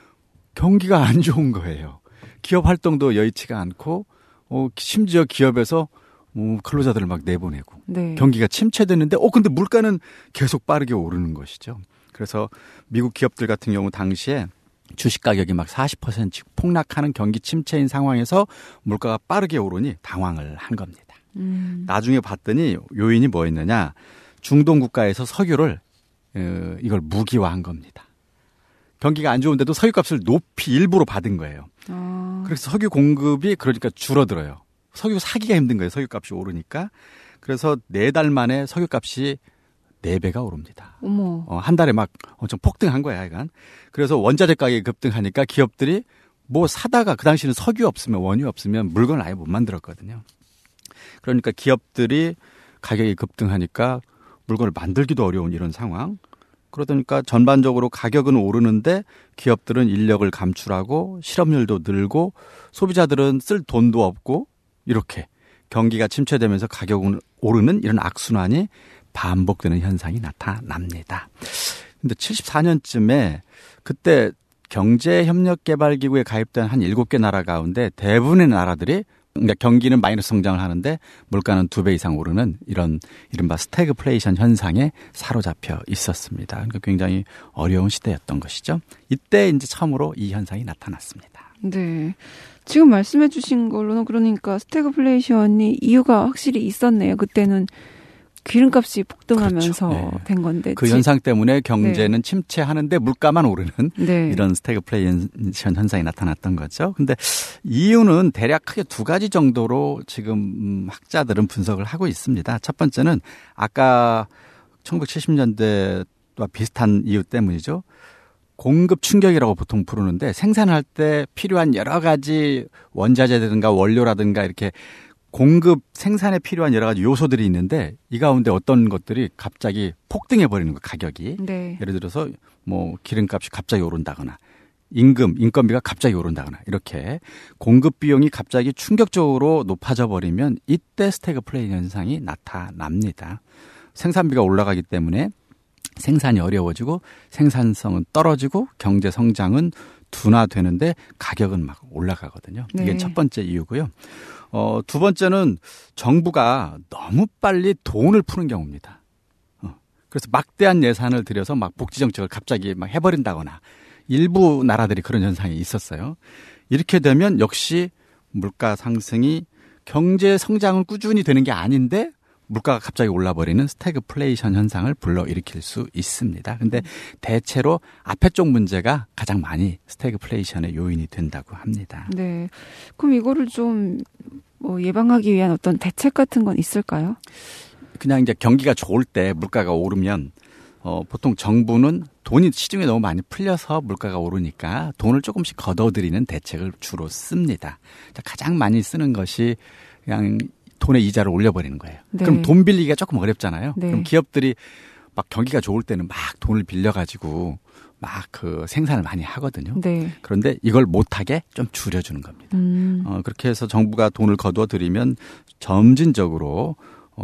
경기가 안 좋은 거예요. 기업 활동도 여의치가 않고 어, 심지어 기업에서 어, 근로자들을 막 내보내고 네. 경기가 침체됐는데 어 근데 물가는 계속 빠르게 오르는 것이죠. 그래서 미국 기업들 같은 경우 당시에 주식 가격이 막 사십 퍼센트씩 폭락하는 경기 침체인 상황에서 물가가 빠르게 오르니 당황을 한 겁니다. 음. 나중에 봤더니 요인이 뭐였느냐. 중동 국가에서 석유를 어, 이걸 무기화한 겁니다. 경기가 안 좋은데도 석유값을 높이 일부러 받은 거예요. 아. 그래서 석유 공급이 그러니까 줄어들어요. 석유 사기가 힘든 거예요. 석유값이 오르니까. 그래서 네 달 만에 석유값이 네 배가 오릅니다. 어머. 어, 한 달에 막 엄청 폭등한 거야, 하여간. 그래서 원자재 가격이 급등하니까 기업들이 뭐 사다가 그 당시에는 석유 없으면 원유 없으면 물건을 아예 못 만들었거든요. 그러니까 기업들이 가격이 급등하니까 물건을 만들기도 어려운 이런 상황. 그러다 전반적으로 가격은 오르는데 기업들은 인력을 감출하고 실업률도 늘고 소비자들은 쓸 돈도 없고 이렇게 경기가 침체되면서 가격은 오르는 이런 악순환이 반복되는 현상이 나타납니다. 근데 칠십사 년쯤에 그때 경제협력개발기구에 가입된 한 일곱 개 나라 가운데 대부분의 나라들이 그러니까 경기는 마이너스 성장을 하는데 물가는 두 배 이상 오르는 이런 이른바 스태그플레이션 현상에 사로잡혀 있었습니다. 그러니까 굉장히 어려운 시대였던 것이죠. 이때 이제 처음으로 이 현상이 나타났습니다. 네. 지금 말씀해 주신 걸로는 그러니까 스태그플레이션이 이유가 확실히 있었네요. 그때는 기름값이 폭등하면서 그렇죠. 네. 된 건데. 그 현상 때문에 경제는 네. 침체하는데 물가만 오르는 네. 이런 스태그플레이션 현상이 나타났던 거죠. 근데 이유는 대략 크게 두 가지 정도로 지금 학자들은 분석을 하고 있습니다. 첫 번째는 아까 천구백칠십 년대와 비슷한 이유 때문이죠. 공급 충격이라고 보통 부르는데 생산할 때 필요한 여러 가지 원자재라든가 원료라든가 이렇게 공급 생산에 필요한 여러 가지 요소들이 있는데 이 가운데 어떤 것들이 갑자기 폭등해 버리는 거 가격이. 네. 예를 들어서 뭐 기름값이 갑자기 오른다거나 임금, 인건비가 갑자기 오른다거나 이렇게 공급 비용이 갑자기 충격적으로 높아져 버리면 이때 스태그플레이션 현상이 나타납니다. 생산비가 올라가기 때문에 생산이 어려워지고 생산성은 떨어지고 경제 성장은 둔화되는데 가격은 막 올라가거든요. 이게 네. 첫 번째 이유고요. 어, 두 번째는 정부가 너무 빨리 돈을 푸는 경우입니다. 어, 그래서 막대한 예산을 들여서 막 복지정책을 갑자기 막 해버린다거나 일부 나라들이 그런 현상이 있었어요. 이렇게 되면 역시 물가 상승이 경제 성장은 꾸준히 되는 게 아닌데 물가가 갑자기 올라버리는 스태그플레이션 현상을 불러일으킬 수 있습니다. 근데 대체로 앞에 쪽 문제가 가장 많이 스태그플레이션의 요인이 된다고 합니다. 네. 그럼 이거를 좀 뭐 예방하기 위한 어떤 대책 같은 건 있을까요? 그냥 이제 경기가 좋을 때 물가가 오르면 어, 보통 정부는 돈이 시중에 너무 많이 풀려서 물가가 오르니까 돈을 조금씩 걷어들이는 대책을 주로 씁니다. 가장 많이 쓰는 것이 그냥 돈의 이자를 올려버리는 거예요. 네. 그럼 돈 빌리기가 조금 어렵잖아요. 네. 그럼 기업들이 막 경기가 좋을 때는 막 돈을 빌려가지고 막 그 생산을 많이 하거든요. 네. 그런데 이걸 못하게 좀 줄여주는 겁니다. 음. 어, 그렇게 해서 정부가 돈을 거둬들이면 점진적으로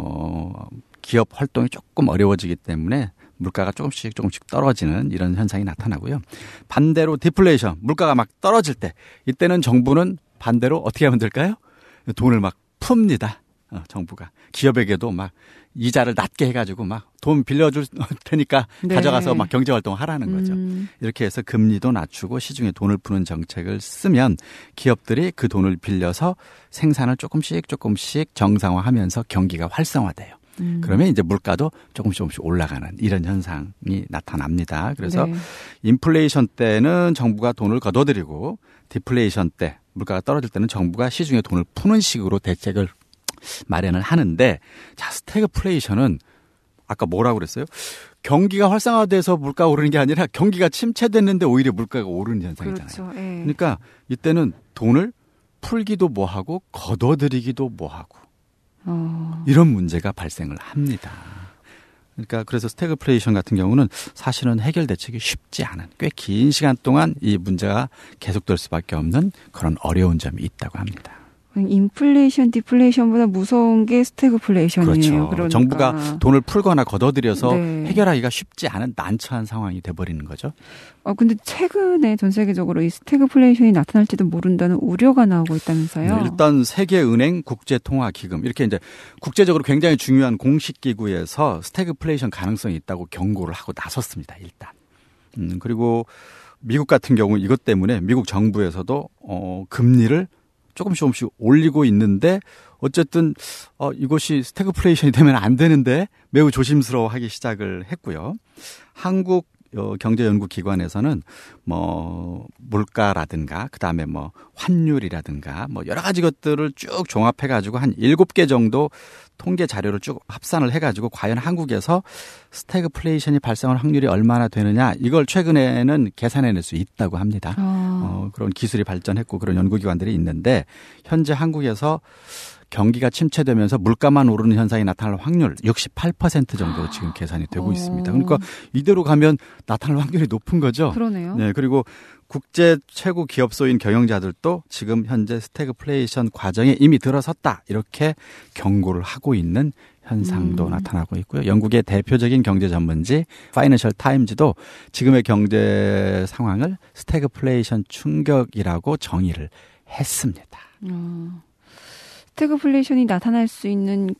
어, 기업 활동이 조금 어려워지기 때문에 물가가 조금씩 조금씩 떨어지는 이런 현상이 나타나고요. 반대로 디플레이션, 물가가 막 떨어질 때 이때는 정부는 반대로 어떻게 하면 될까요? 돈을 막 풉니다. 어, 정부가. 기업에게도 막 이자를 낮게 해가지고 막 돈 빌려줄 테니까 네. 가져가서 막 경제활동을 하라는 거죠. 음. 이렇게 해서 금리도 낮추고 시중에 돈을 푸는 정책을 쓰면 기업들이 그 돈을 빌려서 생산을 조금씩 조금씩 정상화하면서 경기가 활성화돼요. 음. 그러면 이제 물가도 조금씩 조금씩 올라가는 이런 현상이 나타납니다. 그래서 네. 인플레이션 때는 정부가 돈을 걷어들이고 디플레이션 때 물가가 떨어질 때는 정부가 시중에 돈을 푸는 식으로 대책을 마련을 하는데 자 스태그플레이션은 아까 뭐라고 그랬어요? 경기가 활성화돼서 물가가 오르는 게 아니라 경기가 침체됐는데 오히려 물가가 오르는 현상이잖아요. 그렇죠. 예. 그러니까 이때는 돈을 풀기도 뭐하고 걷어들이기도 뭐하고 어. 이런 문제가 발생을 합니다. 그러니까 그래서 스태그플레이션 같은 경우는 사실은 해결 대책이 쉽지 않은 꽤 긴 시간 동안 이 문제가 계속될 수밖에 없는 그런 어려운 점이 있다고 합니다. 인플레이션, 디플레이션보다 무서운 게 스태그플레이션이에요. 그렇죠. 그러니까. 정부가 돈을 풀거나 걷어들여서 네. 해결하기가 쉽지 않은 난처한 상황이 돼버리는 거죠. 어, 근데 최근에 전 세계적으로 이 스태그플레이션이 나타날지도 모른다는 우려가 나오고 있다면서요? 네, 일단 세계은행, 국제통화기금 이렇게 이제 국제적으로 굉장히 중요한 공식기구에서 스태그플레이션 가능성이 있다고 경고를 하고 나섰습니다. 일단. 음, 그리고 미국 같은 경우 이것 때문에 미국 정부에서도 어, 금리를 조금씩 조금씩 올리고 있는데 어쨌든 어, 이것이 스태그플레이션이 되면 안 되는데 매우 조심스러워하기 시작을 했고요. 한국 어, 경제연구기관에서는 뭐 물가라든가 그다음에 뭐 환율이라든가 뭐 여러 가지 것들을 쭉 종합해가지고 한 일곱 개 정도 통계 자료를 쭉 합산을 해가지고 과연 한국에서 스태그플레이션이 발생할 확률이 얼마나 되느냐 이걸 최근에는 계산해낼 수 있다고 합니다. 아. 어, 그런 기술이 발전했고 그런 연구기관들이 있는데 현재 한국에서 경기가 침체되면서 물가만 오르는 현상이 나타날 확률 육십팔 퍼센트 정도 지금 계산이 되고 오. 있습니다. 그러니까 이대로 가면 나타날 확률이 높은 거죠. 그러네요. 네, 그리고 국제 최고 기업소인 경영자들도 지금 현재 스태그플레이션 과정에 이미 들어섰다 이렇게 경고를 하고 있는 현상도 음. 나타나고 있고요. 영국의 대표적인 경제 전문지 파이낸셜 타임즈도 지금의 경제 상황을 스태그플레이션 충격이라고 정의를 했습니다. 음. 스태그플레이션이 나타날 수 있는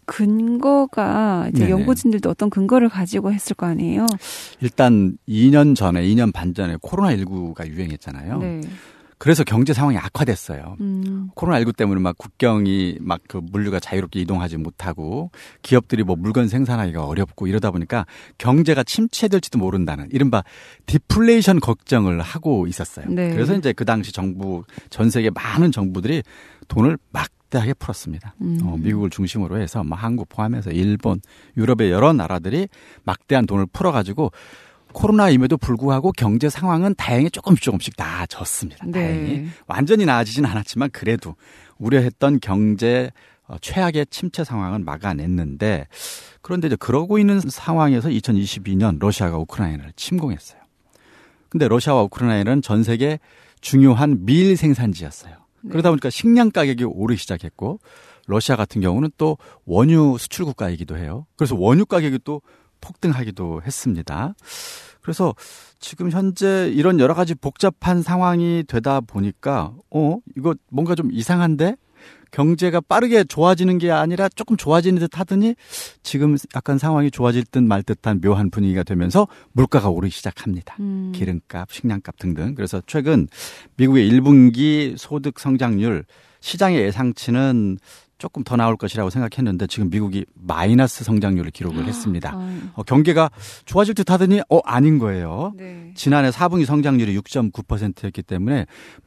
근거가 이제 네네. 연구진들도 어떤 근거를 가지고 했을 거 아니에요? 일단 이 년 전에, 이 년 반 전에 코로나십구가 유행했잖아요. 네. 그래서 경제 상황이 악화됐어요. 음. 코로나십구 때문에 막 국경이 막 그 물류가 자유롭게 이동하지 못하고 기업들이 뭐 물건 생산하기가 어렵고 이러다 보니까 경제가 침체될지도 모른다는 이른바 디플레이션 걱정을 하고 있었어요. 네. 그래서 이제 그 당시 정부, 전 세계 많은 정부들이 돈을 막대하게 풀었습니다. 음. 어, 미국을 중심으로 해서 뭐 한국 포함해서 일본, 유럽의 여러 나라들이 막대한 돈을 풀어가지고 코로나임에도 불구하고 경제 상황은 다행히 조금씩 조금씩 나아졌습니다. 네. 다행히. 완전히 나아지진 않았지만 그래도 우려했던 경제 최악의 침체 상황은 막아냈는데 그런데 이제 그러고 있는 상황에서 이천이십이 년 러시아가 우크라이나를 침공했어요. 근데 러시아와 우크라이나는 전 세계 중요한 밀 생산지였어요. 네. 그러다 보니까 식량 가격이 오르기 시작했고 러시아 같은 경우는 또 원유 수출 국가이기도 해요. 그래서 원유 가격이 또 폭등하기도 했습니다. 그래서 지금 현재 이런 여러 가지 복잡한 상황이 되다 보니까 어 이거 뭔가 좀 이상한데 경제가 빠르게 좋아지는 게 아니라 조금 좋아지는 듯 하더니 지금 약간 상황이 좋아질 듯 말 듯한 묘한 분위기가 되면서 물가가 오르기 시작합니다. 음. 기름값, 식량값 등등. 그래서 최근 미국의 일 분기 소득 성장률 시장의 예상치는 조금 더 나올 것이라고 생각했는데 지금 미국이 마이너스 성장률을 기록을 했습니다. 어, 경기가 좋아질 듯 하더니 어 아닌 거예요. 네. 지난해 사 분기 성장률이 육 점 구 퍼센트였기 때문에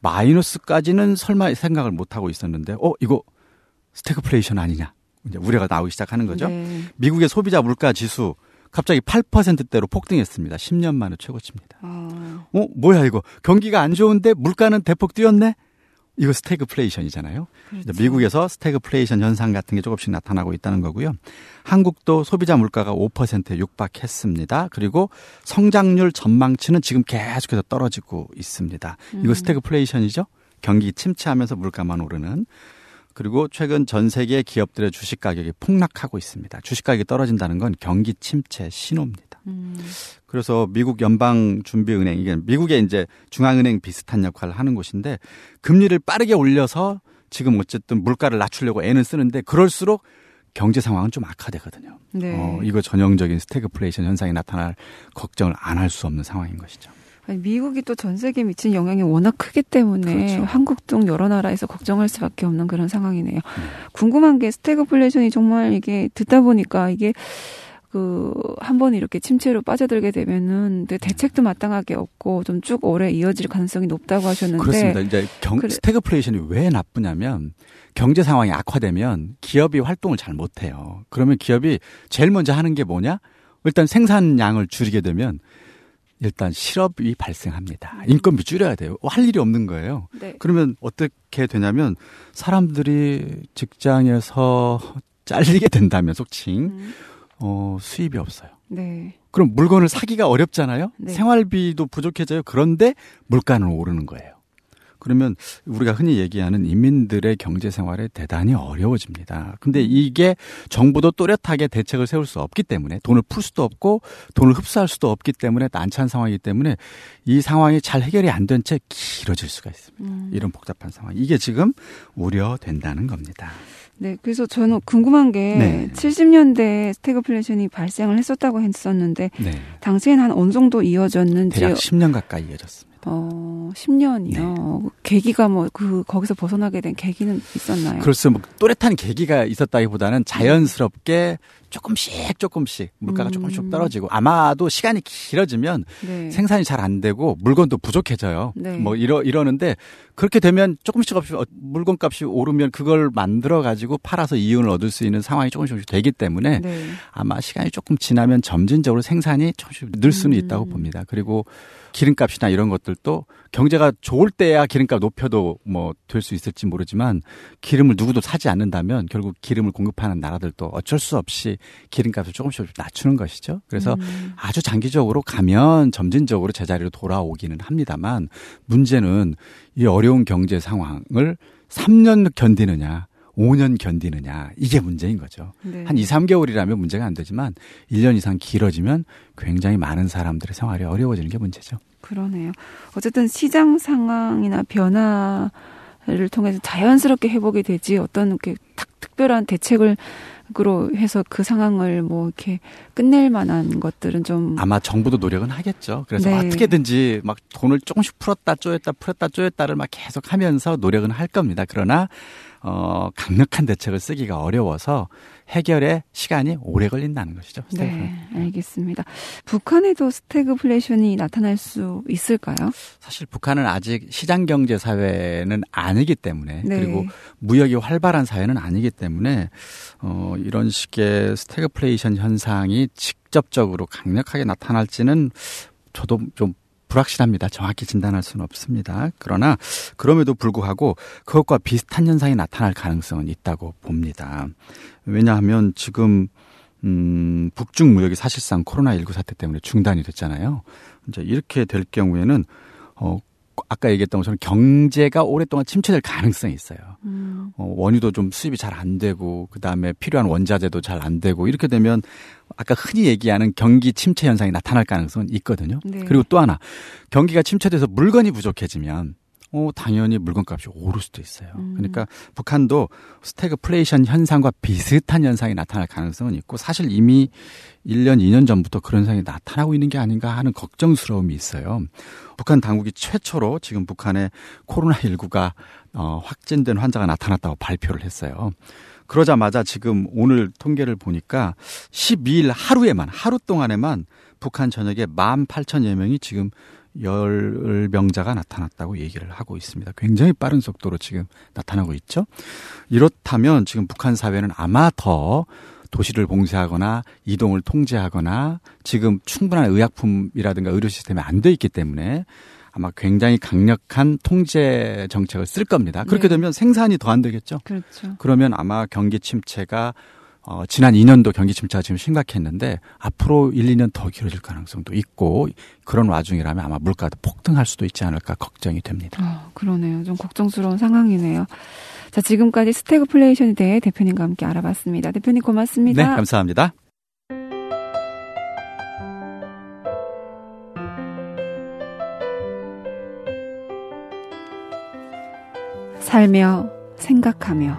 마이너스까지는 설마 생각을 못하고 있었는데 어 이거 스태그플레이션 아니냐 이제 우려가 나오기 시작하는 거죠. 네. 미국의 소비자 물가 지수 갑자기 팔 퍼센트대로 폭등했습니다. 십 년 만에 최고치입니다. 아. 어 뭐야 이거 경기가 안 좋은데 물가는 대폭 뛰었네. 이거 스태그플레이션이잖아요. 그렇죠. 미국에서 스태그플레이션 현상 같은 게 조금씩 나타나고 있다는 거고요. 한국도 소비자 물가가 오 퍼센트에 육박했습니다. 그리고 성장률 전망치는 지금 계속해서 떨어지고 있습니다. 음. 이거 스태그플레이션이죠. 경기 침체하면서 물가만 오르는. 그리고 최근 전 세계 기업들의 주식 가격이 폭락하고 있습니다. 주식 가격이 떨어진다는 건 경기 침체 신호입니다. 음. 그래서 미국 연방준비은행, 이게 미국의 이제 중앙은행 비슷한 역할을 하는 곳인데 금리를 빠르게 올려서 지금 어쨌든 물가를 낮추려고 애는 쓰는데 그럴수록 경제 상황은 좀 악화되거든요. 네. 어, 이거 전형적인 스태그플레이션 현상이 나타날 걱정을 안 할 수 없는 상황인 것이죠. 아니, 미국이 또 전 세계에 미친 영향이 워낙 크기 때문에 그렇죠. 한국 등 여러 나라에서 걱정할 수밖에 없는 그런 상황이네요. 네. 궁금한 게 스태그플레이션이 정말 이게 듣다 보니까 이게 그, 한 번 이렇게 침체로 빠져들게 되면은 대책도 마땅하게 없고 좀 쭉 오래 이어질 가능성이 높다고 하셨는데. 그렇습니다. 이제 경, 그래. 스태그플레이션이 왜 나쁘냐면 경제 상황이 악화되면 기업이 활동을 잘 못해요. 그러면 기업이 제일 먼저 하는 게 뭐냐? 일단 생산량을 줄이게 되면 일단 실업이 발생합니다. 인건비 줄여야 돼요. 할 일이 없는 거예요. 네. 그러면 어떻게 되냐면 사람들이 직장에서 잘리게 된다면 속칭 음. 어, 수입이 없어요. 네. 그럼 물건을 사기가 어렵잖아요. 네. 생활비도 부족해져요. 그런데 물가는 오르는 거예요. 그러면 우리가 흔히 얘기하는 인민들의 경제 생활에 대단히 어려워집니다. 근데 이게 정부도 또렷하게 대책을 세울 수 없기 때문에 돈을 풀 수도 없고 돈을 흡수할 수도 없기 때문에 난처한 상황이기 때문에 이 상황이 잘 해결이 안 된 채 길어질 수가 있습니다. 음. 이런 복잡한 상황. 이게 지금 우려된다는 겁니다. 네, 그래서 저는 궁금한 게 네. 칠십 년대에 스태그플레이션이 발생을 했었다고 했었는데 네. 당시에는 한 어느 정도 이어졌는지 대략 십 년 가까이 이어졌습니다. 어, 십 년이요. 네. 계기가 뭐, 그, 거기서 벗어나게 된 계기는 있었나요? 글쎄, 뭐, 또렷한 계기가 있었다기보다는 자연스럽게 조금씩 조금씩 물가가 음. 조금씩 떨어지고 아마도 시간이 길어지면 네. 생산이 잘 안 되고 물건도 부족해져요. 네. 뭐, 이러, 이러는데 그렇게 되면 조금씩 조금씩 물건 값이 오르면 그걸 만들어 가지고 팔아서 이윤을 얻을 수 있는 상황이 조금씩 조금씩 되기 때문에 네. 아마 시간이 조금 지나면 점진적으로 생산이 조금씩 늘 수는 음. 있다고 봅니다. 그리고 기름값이나 이런 것들도 경제가 좋을 때야 기름값 높여도 뭐 될 수 있을지 모르지만 기름을 누구도 사지 않는다면 결국 기름을 공급하는 나라들도 어쩔 수 없이 기름값을 조금씩 낮추는 것이죠. 그래서 음. 아주 장기적으로 가면 점진적으로 제자리로 돌아오기는 합니다만 문제는 이 어려운 경제 상황을 삼 년 견디느냐 오 년 견디느냐 이게 문제인 거죠. 네. 한 이, 삼 개월이라면 문제가 안 되지만 일 년 이상 길어지면 굉장히 많은 사람들의 생활이 어려워지는 게 문제죠. 그러네요. 어쨌든 시장 상황이나 변화를 통해서 자연스럽게 회복이 되지 어떤 이렇게 특별한 대책을 으로 해서 그 상황을 뭐 이렇게 끝낼 만한 것들은 좀 아마 정부도 노력은 하겠죠. 그래서 네. 어떻게든지 막 돈을 조금씩 풀었다 쪼였다 풀었다 쪼였다를 막 계속 하면서 노력은 할 겁니다. 그러나 어, 강력한 대책을 쓰기가 어려워서 해결에 시간이 오래 걸린다는 것이죠. 네, 알겠습니다. 북한에도 스태그플레이션이 나타날 수 있을까요? 사실 북한은 아직 시장경제 사회는 아니기 때문에 네. 그리고 무역이 활발한 사회는 아니기 때문에 어, 이런 식의 스태그플레이션 현상이 직접적으로 강력하게 나타날지는 저도 좀 불확실합니다. 정확히 진단할 수는 없습니다. 그러나 그럼에도 불구하고 그것과 비슷한 현상이 나타날 가능성은 있다고 봅니다. 왜냐하면 지금 음, 북중 무역이 사실상 코로나십구 사태 때문에 중단이 됐잖아요. 이제 이렇게 될 경우에는 어, 아까 얘기했던 것처럼 경제가 오랫동안 침체될 가능성이 있어요. 음. 어, 원유도 좀 수입이 잘 안 되고 그다음에 필요한 원자재도 잘 안 되고 이렇게 되면 아까 흔히 얘기하는 경기 침체 현상이 나타날 가능성은 있거든요. 네. 그리고 또 하나 경기가 침체돼서 물건이 부족해지면 어, 당연히 물건값이 오를 수도 있어요. 음. 그러니까 북한도 스태그플레이션 현상과 비슷한 현상이 나타날 가능성은 있고 사실 이미 일 년, 이 년 전부터 그런 현상이 나타나고 있는 게 아닌가 하는 걱정스러움이 있어요. 북한 당국이 최초로 지금 북한에 코로나십구가 어, 확진된 환자가 나타났다고 발표를 했어요. 그러자마자 지금 오늘 통계를 보니까 십이 일 하루에만, 하루 동안에만 북한 전역에 만 팔천여 명이 지금 열병자가 나타났다고 얘기를 하고 있습니다. 굉장히 빠른 속도로 지금 나타나고 있죠. 이렇다면 지금 북한 사회는 아마 더 도시를 봉쇄하거나 이동을 통제하거나 지금 충분한 의약품이라든가 의료 시스템이 안 돼 있기 때문에 아마 굉장히 강력한 통제 정책을 쓸 겁니다. 그렇게 네. 되면 생산이 더 안 되겠죠. 그렇죠. 그러면 아마 경기 침체가 어, 지난 이 년도 경기 침체가 지금 심각했는데 앞으로 일, 이 년 더 길어질 가능성도 있고 그런 와중이라면 아마 물가도 폭등할 수도 있지 않을까 걱정이 됩니다. 어, 그러네요. 좀 걱정스러운 상황이네요. 자, 지금까지 스태그플레이션에 대해 대표님과 함께 알아봤습니다. 대표님 고맙습니다. 네, 감사합니다. 살며 생각하며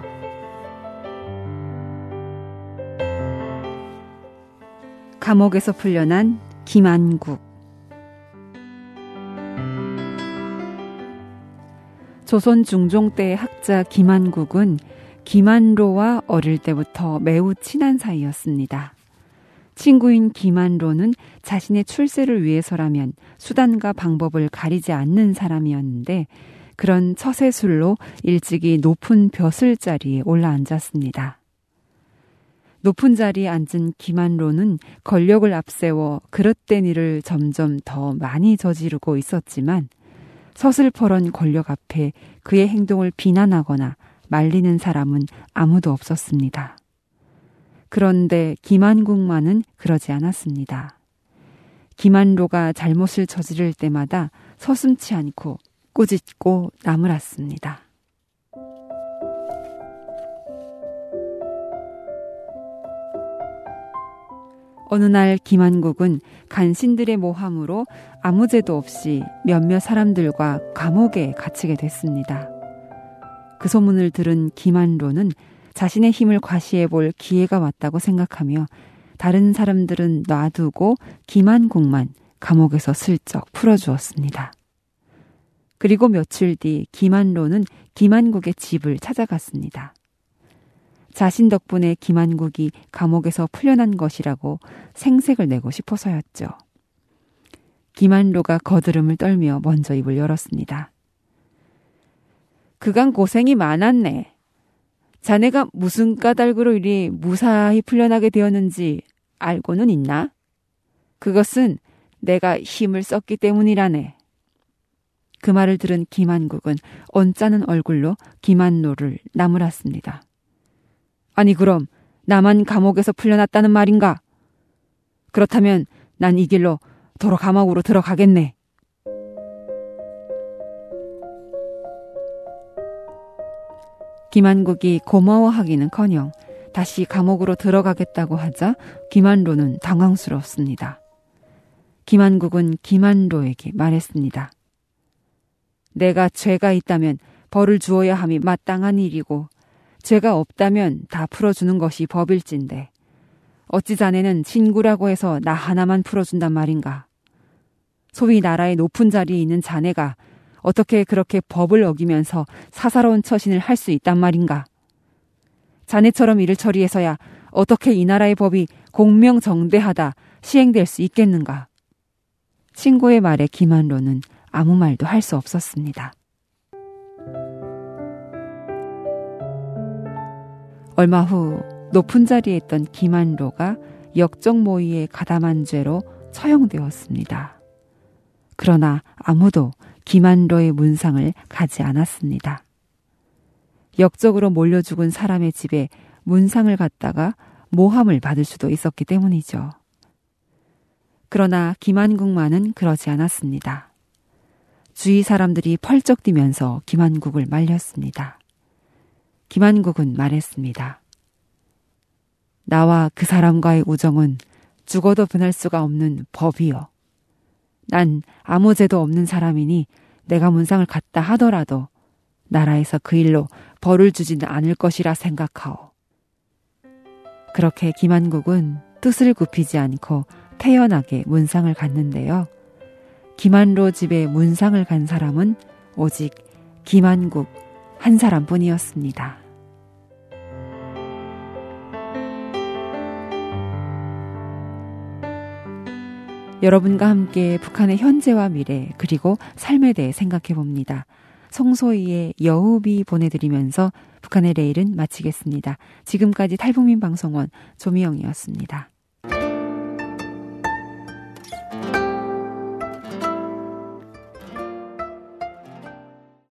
감옥에서 풀려난 김안국. 조선 중종 때의 학자 김안국은 김안로와 어릴 때부터 매우 친한 사이였습니다. 친구인 김안로는 자신의 출세를 위해서라면 수단과 방법을 가리지 않는 사람이었는데 그런 처세술로 일찍이 높은 벼슬 자리에 올라앉았습니다. 높은 자리에 앉은 김안로는 권력을 앞세워 그릇된 일을 점점 더 많이 저지르고 있었지만 서슬퍼런 권력 앞에 그의 행동을 비난하거나 말리는 사람은 아무도 없었습니다. 그런데 김안국만은 그러지 않았습니다. 김안로가 잘못을 저지를 때마다 서슴지 않고 꾸짖고 나무랐습니다. 어느 날 김안국은 간신들의 모함으로 아무 죄도 없이 몇몇 사람들과 감옥에 갇히게 됐습니다. 그 소문을 들은 김안로는 자신의 힘을 과시해볼 기회가 왔다고 생각하며 다른 사람들은 놔두고 김안국만 감옥에서 슬쩍 풀어주었습니다. 그리고 며칠 뒤 김한로는 김한국의 집을 찾아갔습니다. 자신 덕분에 김한국이 감옥에서 풀려난 것이라고 생색을 내고 싶어서였죠. 김한로가 거드름을 떨며 먼저 입을 열었습니다. 그간 고생이 많았네. 자네가 무슨 까닭으로 이리 무사히 풀려나게 되었는지 알고는 있나? 그것은 내가 힘을 썼기 때문이라네. 그 말을 들은 김한국은 언짢은 얼굴로 김한로를 나무랐습니다. 아니 그럼 나만 감옥에서 풀려났다는 말인가? 그렇다면 난 이 길로 도로 감옥으로 들어가겠네. 김한국이 고마워하기는커녕 다시 감옥으로 들어가겠다고 하자 김한로는 당황스러웠습니다. 김한국은 김한로에게 말했습니다. 내가 죄가 있다면 벌을 주어야 함이 마땅한 일이고 죄가 없다면 다 풀어주는 것이 법일진데 어찌 자네는 친구라고 해서 나 하나만 풀어준단 말인가. 소위 나라의 높은 자리에 있는 자네가 어떻게 그렇게 법을 어기면서 사사로운 처신을 할 수 있단 말인가. 자네처럼 일을 처리해서야 어떻게 이 나라의 법이 공명정대하다 시행될 수 있겠는가. 친구의 말에 김한로는 아무 말도 할 수 없었습니다. 얼마 후 높은 자리에 있던 김한로가 역적모의에 가담한 죄로 처형되었습니다. 그러나 아무도 김한로의 문상을 가지 않았습니다. 역적으로 몰려 죽은 사람의 집에 문상을 갖다가 모함을 받을 수도 있었기 때문이죠. 그러나 김한국만은 그러지 않았습니다. 주위 사람들이 펄쩍 뛰면서 김한국을 말렸습니다. 김한국은 말했습니다. 나와 그 사람과의 우정은 죽어도 변할 수가 없는 법이요. 난 아무 죄도 없는 사람이니 내가 문상을 갖다 하더라도 나라에서 그 일로 벌을 주지는 않을 것이라 생각하오. 그렇게 김한국은 뜻을 굽히지 않고 태연하게 문상을 갔는데요. 김한로 집에 문상을 간 사람은 오직 김한국 한 사람뿐이었습니다. 여러분과 함께 북한의 현재와 미래 그리고 삶에 대해 생각해 봅니다. 송소희의 여우비 보내드리면서 북한의 레일은 마치겠습니다. 지금까지 탈북민 방송원 조미영이었습니다.